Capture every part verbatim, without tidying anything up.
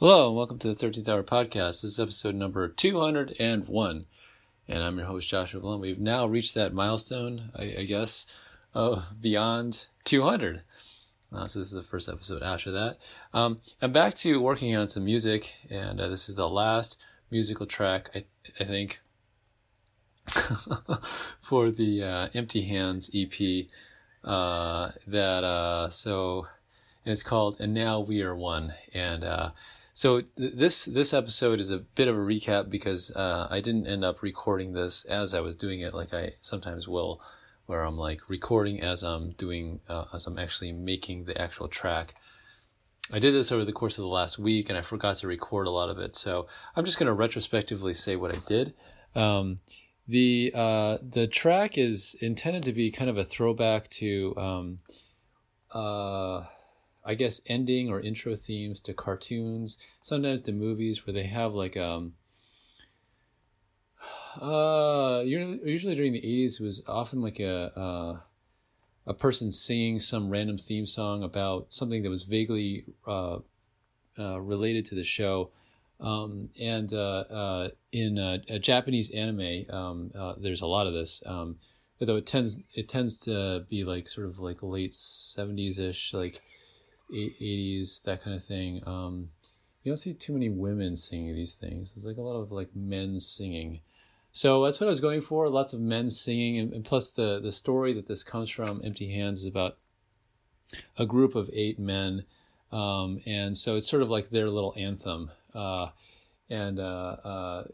Hello, and welcome to the thirteenth Hour Podcast. This is episode number two hundred one, and I'm your host, Joshua Blum. We've now reached that milestone, I, I guess, of beyond two hundred. Uh, so this is the first episode after that. Um, I'm back to working on some music, and uh, this is the last musical track, I, I think, for the uh, Empty Hands E P. Uh, that uh, so, and it's called "And Now We Are One," and uh, So th- this this episode is a bit of a recap because uh, I didn't end up recording this as I was doing it, like I sometimes will, where I'm like recording as I'm doing uh, as I'm actually making the actual track. I did this over the course of the last week, and I forgot to record a lot of it. So I'm just going to retrospectively say what I did. Um, the uh, the track is intended to be kind of a throwback to. Um, uh, I guess ending or intro themes to cartoons, sometimes to movies where they have like um uh usually during the eighties it was often like a uh, a person singing some random theme song about something that was vaguely uh, uh related to the show. Um and uh uh in uh, a Japanese anime, um uh, there's a lot of this, um although it tends it tends to be like sort of like late seventies ish, like eighties, that kind of thing. Um, you don't see too many women singing these things. There's like a lot of like men singing. So that's what I was going for. Lots of men singing, and, and plus the the story that this comes from, Empty Hands, is about a group of eight men, um, and so it's sort of like their little anthem. Uh, and uh, uh,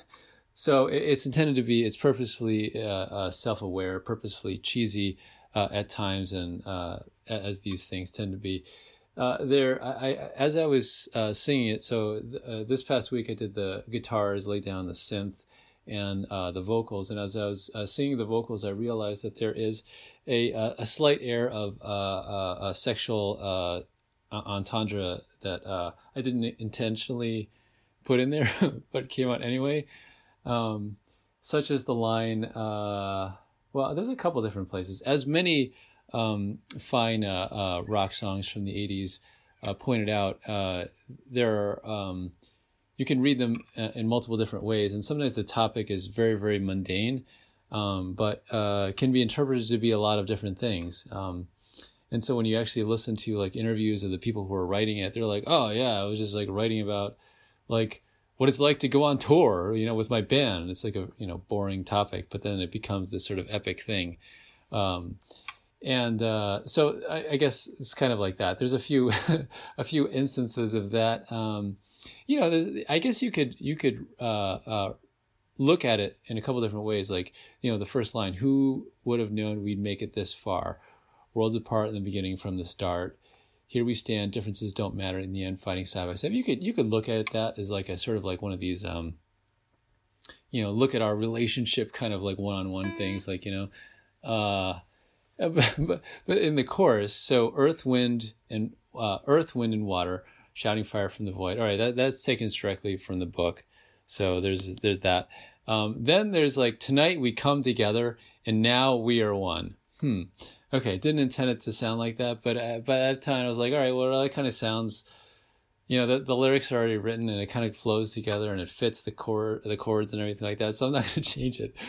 so it, it's intended to be. It's purposefully uh, uh, self-aware, purposefully cheesy uh, at times, and uh, as these things tend to be. Uh, there, I, I as I was uh, singing it. So th- uh, this past week I did the guitars, laid down the synth, and uh, the vocals. And as I was uh, singing the vocals, I realized that there is a a, a slight air of uh, uh, a sexual uh, entendre that uh, I didn't intentionally put in there, but it came out anyway. Um, such as the line. Uh, well, there's a couple different places. As many. Um, fine uh, uh, rock songs from the eighties uh, pointed out, uh, there are, um, you can read them uh, in multiple different ways, and sometimes the topic is very, very mundane, um, but uh, can be interpreted to be a lot of different things. Um, and so when you actually listen to like interviews of the people who are writing it, they're like, oh yeah, I was just like writing about like what it's like to go on tour, you know, with my band. It's like a, you know, boring topic, but then it becomes this sort of epic thing. Um, And uh, so I, I guess it's kind of like that. There's a few, a few instances of that. Um, you know, there's, I guess you could you could uh, uh, look at it in a couple different ways. Like, you know, the first line: "Who would have known we'd make it this far? Worlds apart in the beginning from the start. Here we stand. Differences don't matter in the end. Fighting side by side." You could you could look at that as like a sort of like one of these, um, you know, look at our relationship kind of like one-on-one things. Like, you know. Uh, But, but in the chorus, so earth, wind, and uh, earth, wind, and water, shouting fire from the void. All right, that that's taken directly from the book. So there's there's that. Um, then there's like, tonight we come together, and now we are one. Hmm. Okay, didn't intend it to sound like that, but uh, by that time I was like, all right, well, that kind of sounds. You know, the, the lyrics are already written, and it kind of flows together, and it fits the chord, the chords, and everything like that. So I'm not going to change it.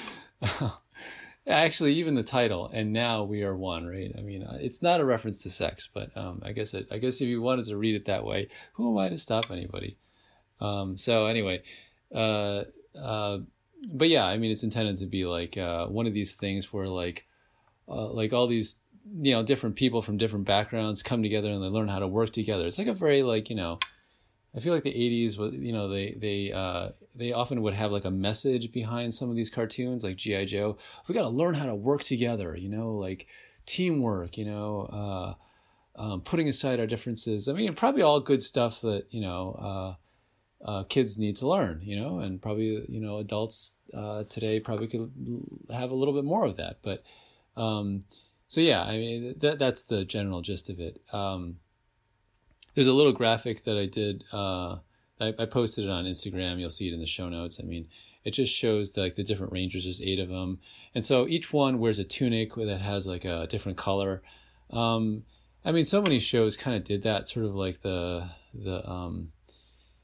Actually, even the title, "And Now We Are One," right? I mean, it's not a reference to sex, but um, I guess it. I guess if you wanted to read it that way, who am I to stop anybody? Um, so anyway, uh, uh, but yeah, I mean, it's intended to be like uh, one of these things where like, uh, like all these, you know, different people from different backgrounds come together and they learn how to work together. It's like a very like, you know, I feel like the eighties was, you know, they they uh, they often would have like a message behind some of these cartoons, like G I. Joe. We got to learn how to work together, you know, like teamwork, you know, uh, um, putting aside our differences. I mean, probably all good stuff that, you know, uh, uh, kids need to learn, you know, and probably, you know, adults uh, today probably could have a little bit more of that. But um, so, yeah, I mean, that that's the general gist of it. Um, There's a little graphic that I did. Uh, I, I posted it on Instagram. You'll see it in the show notes. I mean, it just shows the, like the different rangers. There's eight of them, and so each one wears a tunic that has like a different color. Um, I mean, so many shows kind of did that, sort of like the the um,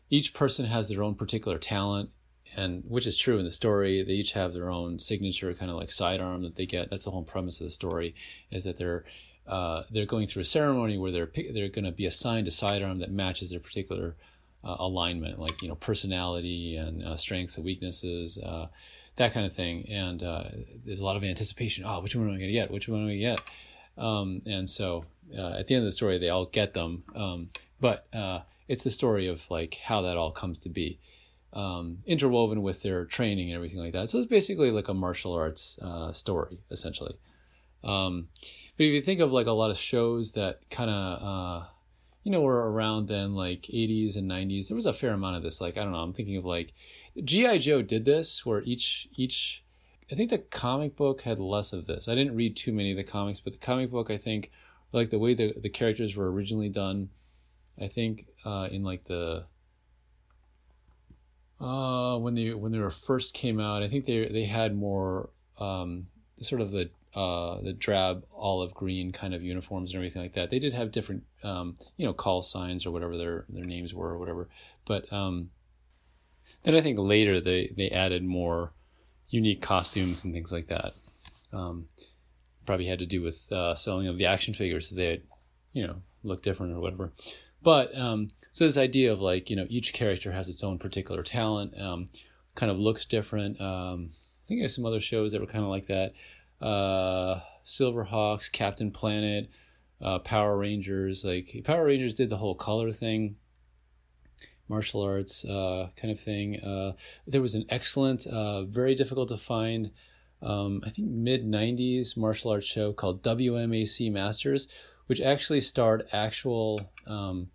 each person has their own particular talent, and which is true in the story. They each have their own signature kind of like sidearm that they get. That's the whole premise of the story, is that they're uh, they're going through a ceremony where they're they're going to be assigned a sidearm that matches their particular uh, alignment, like, you know, personality and uh, strengths and weaknesses, uh, that kind of thing. And uh, there's a lot of anticipation. Oh, which one am I going to get? Which one am I going to get? Um, and so uh, at the end of the story, they all get them. Um, but uh, it's the story of like how that all comes to be, um, interwoven with their training and everything like that. So it's basically like a martial arts uh, story, essentially. Um, but if you think of like a lot of shows that kind of, uh, you know, were around then, like eighties and nineties, there was a fair amount of this. Like, I don't know, I'm thinking of like G I. Joe did this, where each, each, I think the comic book had less of this. I didn't read too many of the comics, but the comic book, I think, like the way the, the characters were originally done, I think uh, in like the, uh, when they, when they were first came out, I think they, they had more um, sort of the, uh, the drab olive green kind of uniforms and everything like that. They did have different, um, you know, call signs or whatever their, their names were or whatever. But um, then I think later they, they added more unique costumes and things like that. Um, probably had to do with uh, selling of the action figures, so they, you know, look different or whatever. But um, so this idea of like, you know, each character has its own particular talent, um, kind of looks different. Um, I think there's some other shows that were kind of like that. Uh, Silverhawks, Captain Planet, uh, Power Rangers. Like Power Rangers did the whole color thing, martial arts uh, kind of thing. Uh, there was an excellent, uh, very difficult to find, um, I think mid nineties martial arts show called W M A C Masters, which actually starred actual um,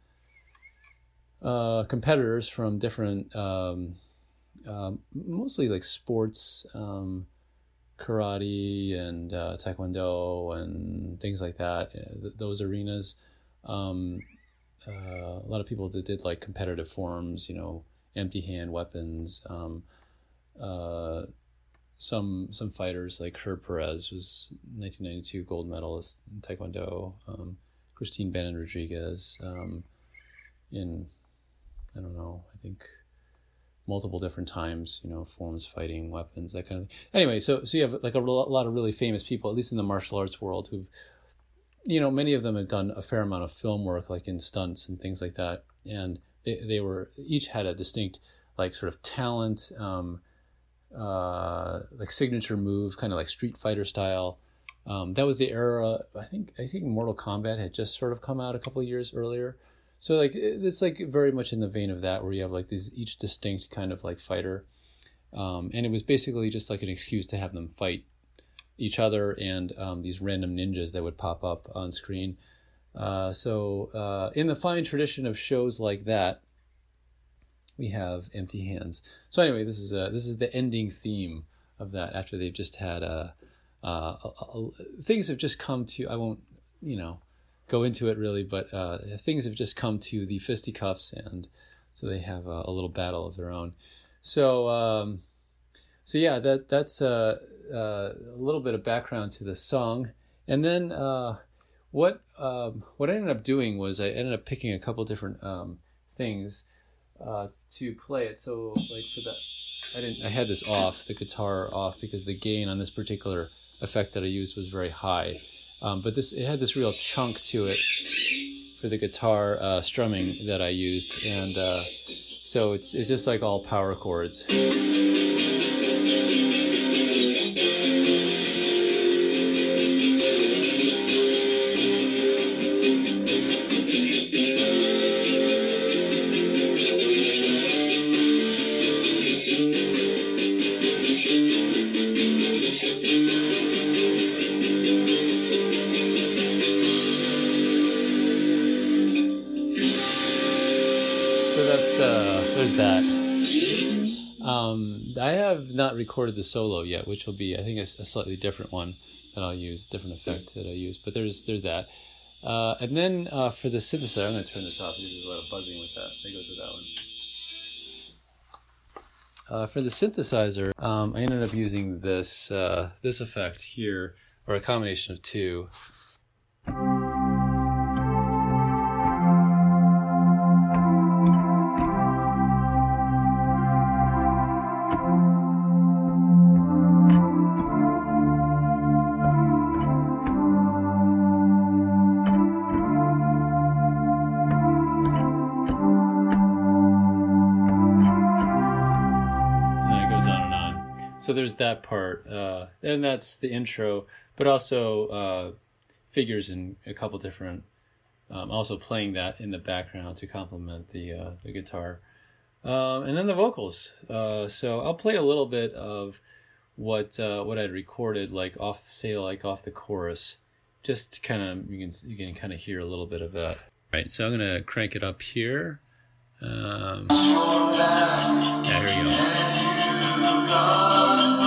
uh, competitors from different, um, uh, mostly like sports, um, karate and uh, taekwondo and things like that, th- those arenas. Um, uh, a lot of people that did like competitive forms, you know, empty hand weapons. Um, uh, some some fighters like Herb Perez was nineteen ninety-two gold medalist in taekwondo. Um, Christine Bannon Rodriguez um, in, I don't know, I think multiple different times, you know, forms, fighting, weapons, that kind of thing. Anyway, so so you have like a lot of really famous people, at least in the martial arts world, who've, you know, many of them have done a fair amount of film work, like in stunts and things like that. And they, they were, each had a distinct, like, sort of talent, um, uh, like signature move, kind of like Street Fighter style. Um, that was the era, I think, I think Mortal Kombat had just sort of come out a couple of years earlier. So like it's like very much in the vein of that, where you have like these each distinct kind of like fighter, um, and it was basically just like an excuse to have them fight each other and um, these random ninjas that would pop up on screen. Uh, so uh, in the fine tradition of shows like that, we have Empty Hands. So anyway, this is a, this is the ending theme of that. After they've just had a, a, a, a things have just come to. I won't, you know, go into it really, but uh, things have just come to the fisticuffs, and so they have a, a little battle of their own. So, um, so yeah, that that's uh, uh, a little bit of background to the song, and then uh, what um, what I ended up doing was I ended up picking a couple different um, things uh, to play it. So, like for the, I didn't, I had this off, the guitar off, because the gain on this particular effect that I used was very high. Um, but this, it had this real chunk to it for the guitar uh, strumming that I used, and uh, so it's it's just like all power chords. There's that. Um, I have not recorded the solo yet, which will be, I think, a, a slightly different one that I'll use, different effect that I use. But there's there's that. Uh, and then uh, for the synthesizer, I'm going to turn this off because there's a lot of buzzing with that. That goes with that one. Uh, for the synthesizer, um, I ended up using this uh, this effect here, or a combination of two. so there's that part, uh, and that's the intro, but also uh, figures in a couple different. Um, also playing that in the background to complement the uh, the guitar, um, and then the vocals. Uh, so I'll play a little bit of what uh, what I'd recorded, like off, say, like off the chorus, just kind of you can you can kind of hear a little bit of that. Right. So I'm gonna crank it up here. Um, yeah, here we go.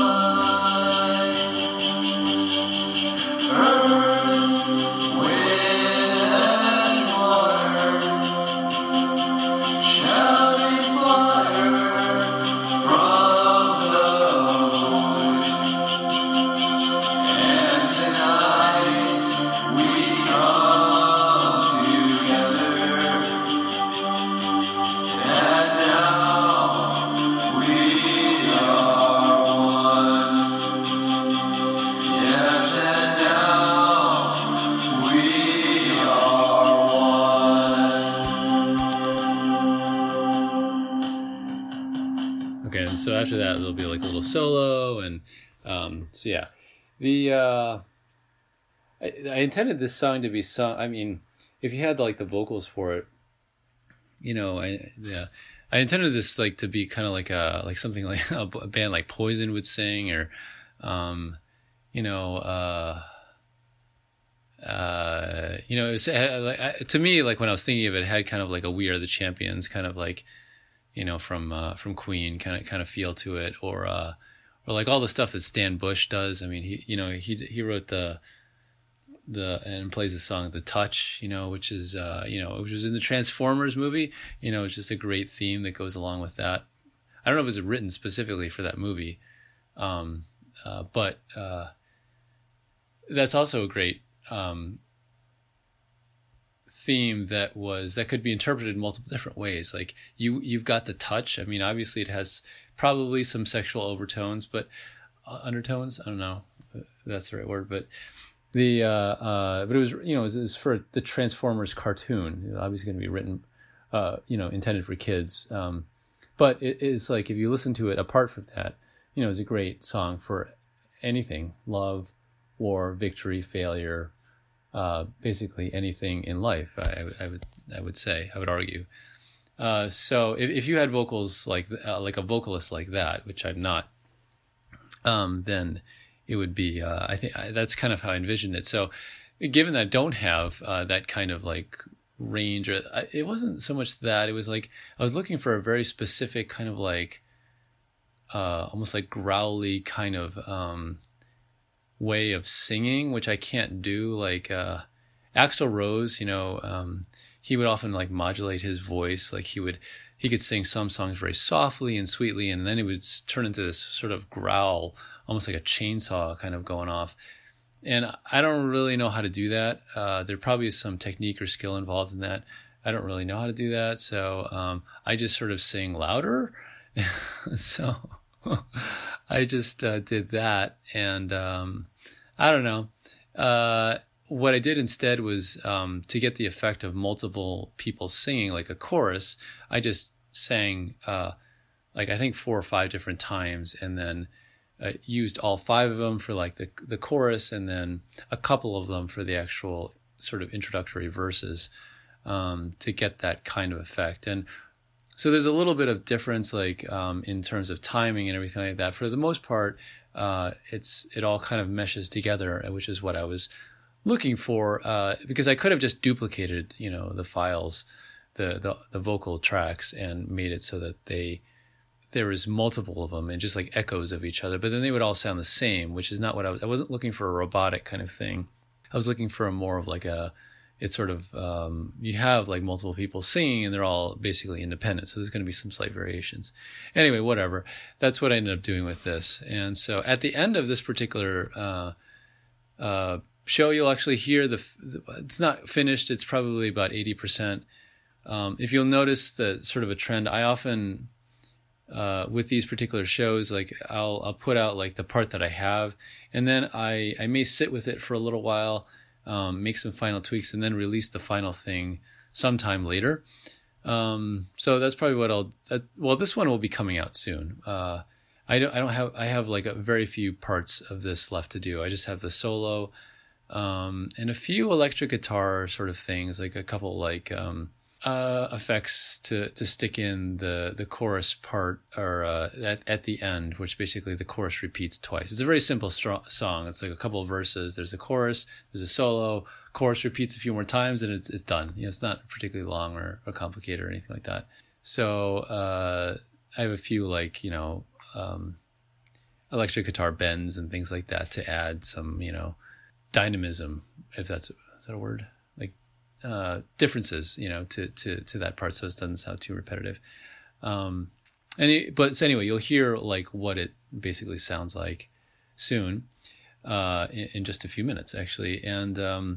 So after that, there'll be like a little solo, and um, so yeah, the uh, I, I intended this song to be sung. I mean, if you had like the vocals for it, you know, I yeah, I intended this like to be kind of like a like something like a, a band like Poison would sing, or um, you know, uh, uh, you know, it was, like, to me, like when I was thinking of it, it had kind of like a We Are the Champions kind of like. You know, from uh, from Queen, kind of kind of feel to it, or uh, or like all the stuff that Stan Bush does. I mean, he you know he he wrote the the and plays the song "The Touch," you know, which is uh, you know which was in the Transformers movie. You know, it's just a great theme that goes along with that. I don't know if it was written specifically for that movie, um, uh, but uh, that's also a great um, theme that was that could be interpreted in multiple different ways. Like you you've got the touch. I mean, obviously it has probably some sexual overtones, but uh, undertones, I don't know if that's the right word, but the uh uh but it was, you know, it was, it was for the Transformers cartoon. It was obviously going to be written uh you know intended for kids, um but it is like, if you listen to it apart from that, you know, it's a great song for anything: love, war, victory, failure, Uh, basically anything in life. I, I would, I would say, I would argue. Uh, so if, if you had vocals like, uh, like a vocalist like that, which I'm not, um, then it would be. Uh, I think I, that's kind of how I envisioned it. So, given that I don't have uh, that kind of like range, or I, it wasn't so much that. It was like I was looking for a very specific kind of like, uh, almost like growly kind of. Um, way of singing, which I can't do. Like uh Axl Rose, you know, um he would often like modulate his voice. Like he would he could sing some songs very softly and sweetly, and then it would turn into this sort of growl, almost like a chainsaw kind of going off. And I don't really know how to do that. Uh there probably is some technique or skill involved in that. I don't really know how to do that. So um I just sort of sing louder. So I just uh, did that, and um, I don't know. Uh, what I did instead was um, to get the effect of multiple people singing, like a chorus. I just sang uh, like I think four or five different times, and then uh, used all five of them for like the the chorus, and then a couple of them for the actual sort of introductory verses, um, to get that kind of effect. And so there's a little bit of difference, like um, in terms of timing and everything like that. For the most part, uh, it's it all kind of meshes together, which is what I was looking for. Uh, because I could have just duplicated, you know, the files, the, the the vocal tracks, and made it so that they there was multiple of them and just like echoes of each other. But then they would all sound the same, which is not what I was. I wasn't looking for a robotic kind of thing. I was looking for a more of like a. It's sort of, um, you have like multiple people singing and they're all basically independent. So there's going to be some slight variations. Anyway, whatever. That's what I ended up doing with this. And so at the end of this particular uh, uh, show, you'll actually hear the, the, it's not finished. It's probably about eighty percent. Um, if you'll notice the sort of a trend, I often, uh, with these particular shows, like I'll, I'll put out like the part that I have, and then I, I may sit with it for a little while, Um, make some final tweaks, and then release the final thing sometime later. Um, so that's probably what I'll, uh, well, this one will be coming out soon. Uh, I don't I don't have I have like a very few parts of this left to do. I just have the solo, um, and a few electric guitar sort of things, like a couple like um, uh, effects to to stick in the the chorus part or uh, at at the end, which basically the chorus repeats twice. It's a very simple stro- song. It's like a couple of verses. There's a chorus. There's a solo. Chorus repeats a few more times, and it's it's done. You know, it's not particularly long or, or complicated or anything like that. So uh, I have a few like you know. Um, electric guitar bends and things like that to add some, you know, dynamism, if that's, is that a word? Like, uh, differences, you know, to, to, to that part. So it doesn't sound too repetitive. Um, and it, but so anyway, you'll hear like what it basically sounds like soon, uh, in, in just a few minutes actually. And, um,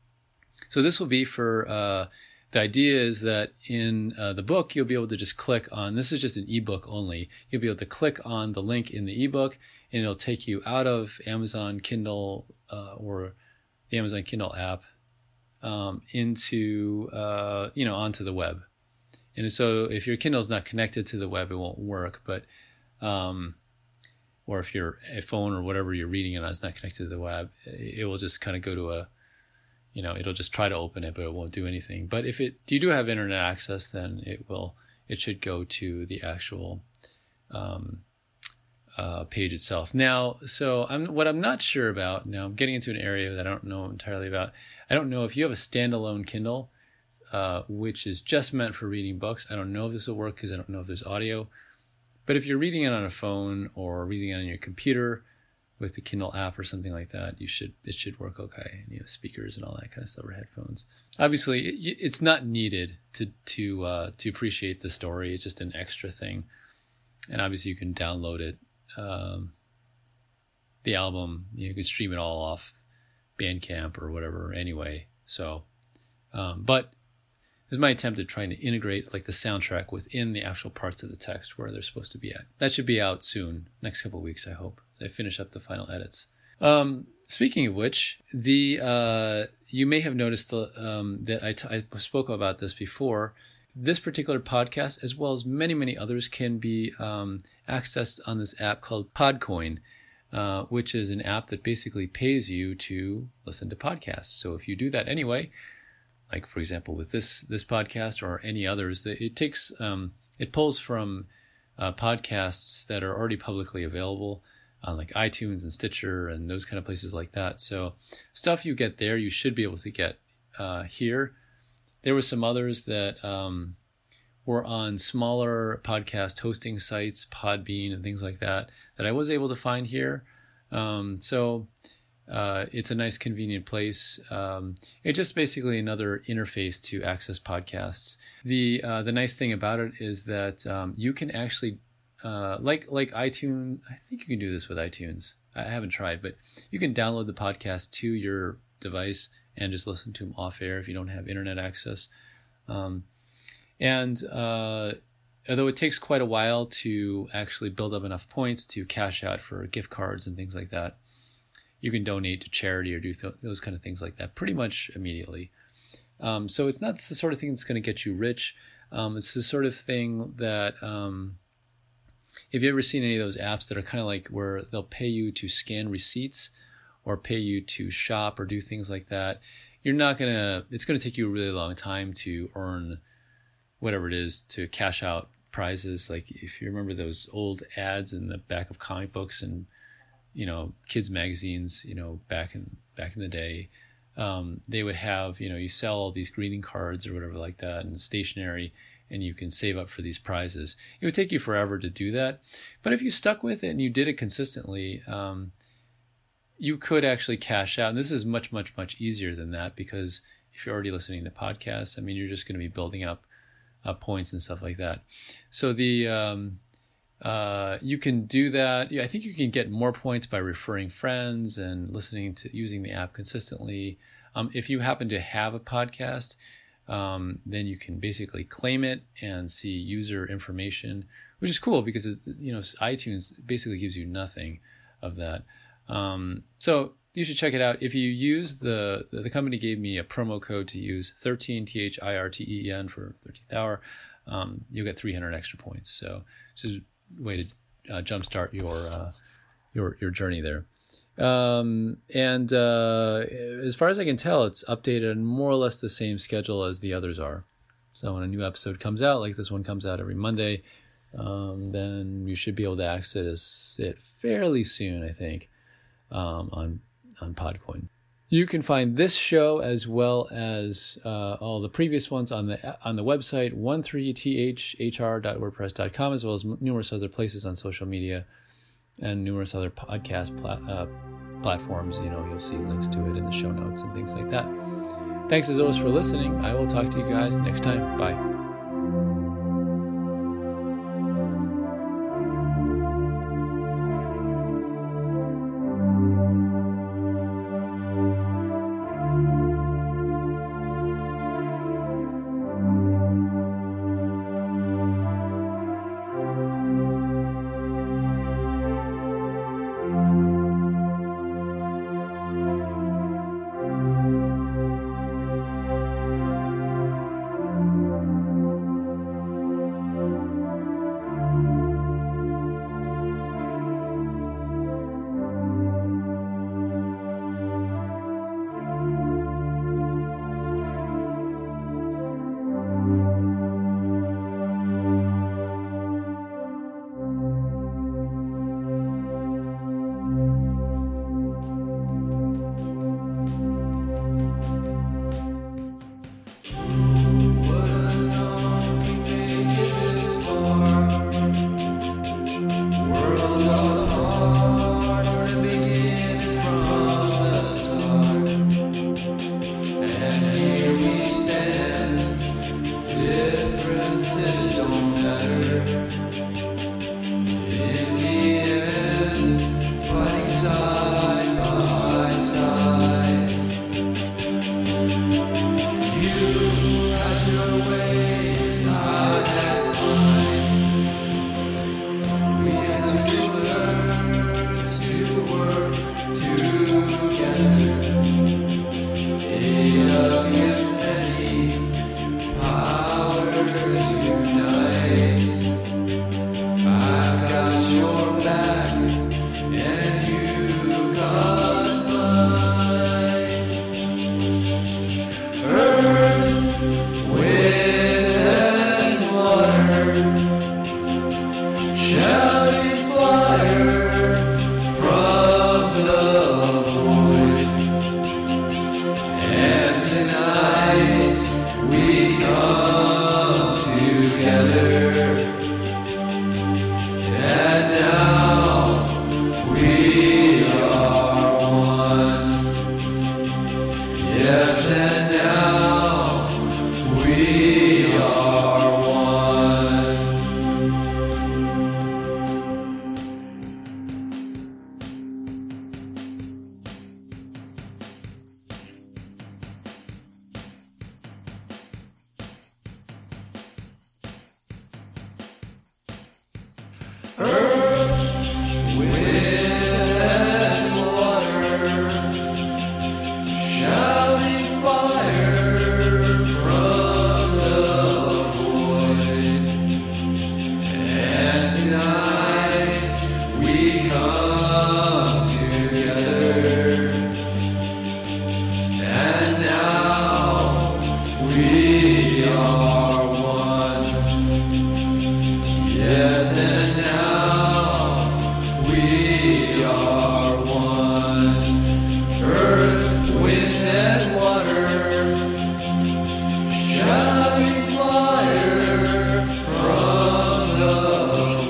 so this will be for, uh, the idea is that in uh, the book, you'll be able to just click on, this is just an ebook only. You'll be able to click on the link in the ebook and it'll take you out of Amazon Kindle uh, or the Amazon Kindle app um, into, uh, you know, onto the web. And so if your Kindle is not connected to the web, it won't work. But, um, or if your a phone or whatever you're reading it on is not connected to the web, it will just kind of go to a, you know, it'll just try to open it, but it won't do anything. But if it, you do have internet access, then it will, it should go to the actual um, uh, page itself. Now, so I'm, what I'm not sure about, now I'm getting into an area that I don't know entirely about. I don't know if you have a standalone Kindle, uh, which is just meant for reading books. I don't know if this will work because I don't know if there's audio. But if you're reading it on a phone or reading it on your computer, with the Kindle app or something like that, you should it should work okay. And you have speakers and all that kind of stuff, or headphones. Obviously, it, it's not needed to to uh, to appreciate the story. It's just an extra thing, and obviously you can download it, um, the album. You can stream it all off Bandcamp or whatever. Anyway, so um, but it's my attempt at trying to integrate like the soundtrack within the actual parts of the text where they're supposed to be at. That should be out soon, next couple of weeks, I hope. I finish up the final edits. Um, speaking of which, the uh, you may have noticed the, um, that I, t- I spoke about this before. This particular podcast, as well as many, many others, can be um, accessed on this app called Podcoin, uh, which is an app that basically pays you to listen to podcasts. So if you do that anyway, like for example with this this podcast or any others, it takes um, it pulls from uh, podcasts that are already publicly available on like iTunes and Stitcher and those kind of places like that. So stuff you get there, you should be able to get uh, here. There were some others that um, were on smaller podcast hosting sites, Podbean and things like that, that I was able to find here. Um, so uh, it's a nice, convenient place. Um, it's just basically another interface to access podcasts. The uh, the nice thing about it is that um, you can actually Uh, like like iTunes, I think you can do this with iTunes. I haven't tried, but you can download the podcast to your device and just listen to them off air if you don't have internet access. Um, and uh, although it takes quite a while to actually build up enough points to cash out for gift cards and things like that, you can donate to charity or do th- those kind of things like that pretty much immediately. Um, so it's not the sort of thing that's going to get you rich. Um, it's the sort of thing that... Um, If you've ever seen any of those apps that are kind of like where they'll pay you to scan receipts or pay you to shop or do things like that, you're not going to, it's going to take you a really long time to earn whatever it is to cash out prizes. Like if you remember those old ads in the back of comic books and, you know, kids magazines, you know, back in, back in the day, um, they would have, you know, you sell all these greeting cards or whatever like that and stationery, and you can save up for these prizes. It would take you forever to do that. But if you stuck with it and you did it consistently, um, you could actually cash out. And this is much, much, much easier than that because if you're already listening to podcasts, I mean, you're just going to be building up uh, points and stuff like that. So the um, uh, you can do that. Yeah, I think you can get more points by referring friends and listening to using the app consistently. Um, if you happen to have a podcast, Um, then you can basically claim it and see user information, which is cool because, you know, iTunes basically gives you nothing of that. Um, so you should check it out. If you use the, the, the company gave me a promo code to use, thirteen, T H I R T E N for thirteenth hour, um, you'll get three hundred extra points. So it's just a way to uh, jumpstart your uh, your your journey there. Um, and uh, as far as I can tell, it's updated on more or less the same schedule as the others are. So when a new episode comes out, like this one comes out every Monday, um, then you should be able to access it fairly soon, I think, um, on on Podcoin. You can find this show as well as uh, all the previous ones on the on the website one three t h h r dot wordpress dot com, as well as numerous other places on social media and numerous other podcast pla- uh, platforms. You know, you'll see links to it in the show notes and things like that. Thanks as always for listening. I will talk to you guys next time. Bye.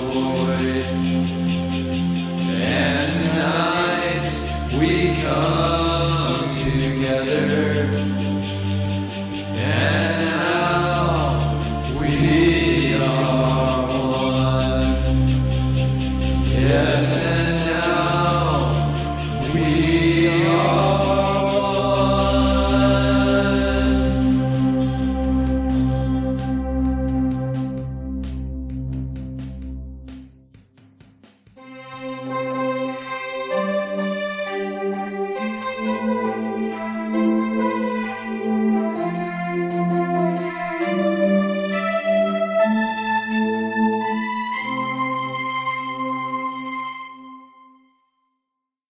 We come.